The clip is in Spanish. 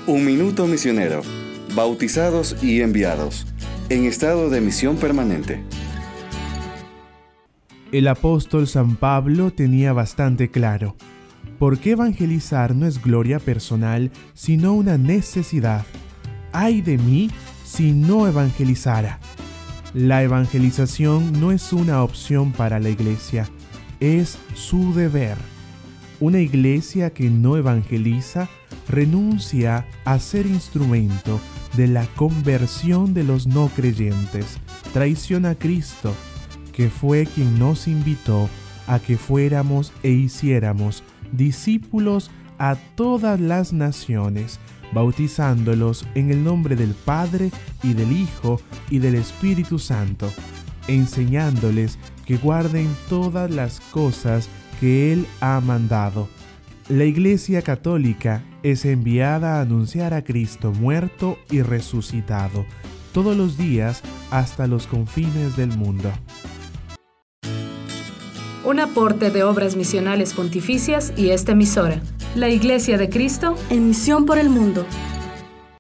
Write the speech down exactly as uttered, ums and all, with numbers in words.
Un minuto misionero. Bautizados y enviados. En estado de misión permanente. El apóstol San Pablo tenía bastante claro: ¿por qué evangelizar no es gloria personal, sino una necesidad? ¡Ay de mí si no evangelizara! La evangelización no es una opción para la iglesia, es su deber. Una iglesia que no evangeliza renuncia a ser instrumento de la conversión de los no creyentes, traiciona a Cristo, que fue quien nos invitó a que fuéramos e hiciéramos discípulos a todas las naciones, bautizándolos en el nombre del Padre y del Hijo y del Espíritu Santo, enseñándoles que guarden todas las cosas que Él ha mandado. La Iglesia Católica es enviada a anunciar a Cristo muerto y resucitado todos los días hasta los confines del mundo. Un aporte de Obras Misionales Pontificias y esta emisora, la Iglesia de Cristo, en misión por el mundo.